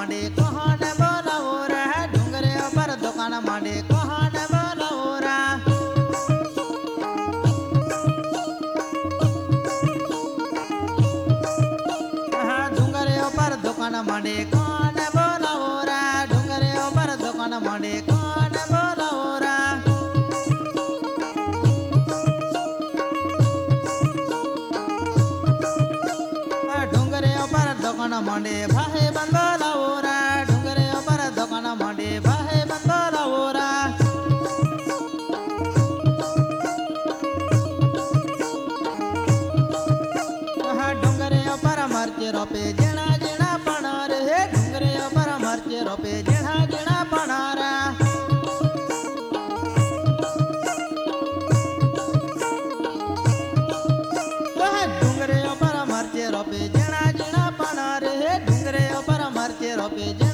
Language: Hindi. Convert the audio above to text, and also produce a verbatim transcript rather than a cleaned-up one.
मांडे कोहन बोलावो रे डूंगरे पर दुकान मांडे कोहन बोलावो रे डूंगरे पर दुकान मांडे कोहन बोलावो रे डूंगरे पर दुकान मांडे कोहन बोलावो रे डूंगरे पर दुकान मांडे भाई बंदोलावो रे डूंगरे पर दुकान मांडे भाई बंदोलावो रे डूंगरे पर मरचे रोपे जिणा जिणा पणार हे डूंगरे पर मरचे रोपे जिणा जिणा पणार डूंगरे पर मरचे रोपे जिणा जिणा पणार हे डूंगरे पर मरचे रोपे